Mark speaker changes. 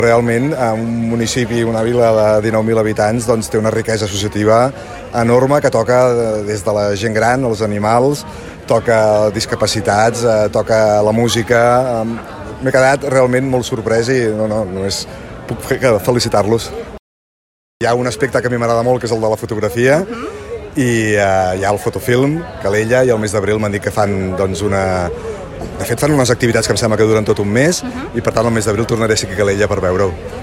Speaker 1: Realment, un municipi, una vila de 19.000 habitants, doncs, té una riquesa associativa enorme que toca des de la gent gran, els animals, toca discapacitats, toca la música. M'he quedat realment molt sorprès i només puc fer que felicitar-los. Hi ha un aspecte que a mi m'agrada molt, que és el de la fotografia, i hi ha el fotofilm, Calella, i el mes d'abril m'han dit que fan doncs, De fet, fan unes activitats que em sembla que duren tot un mes, i per tant el mes d'abril tornaré a ser aquí a Calella per veure-ho.